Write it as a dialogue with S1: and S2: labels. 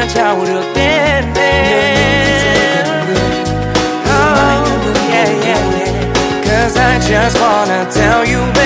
S1: trao được đến em. Oh, yeah, yeah, yeah. 'Cause I just wanna tell you, baby,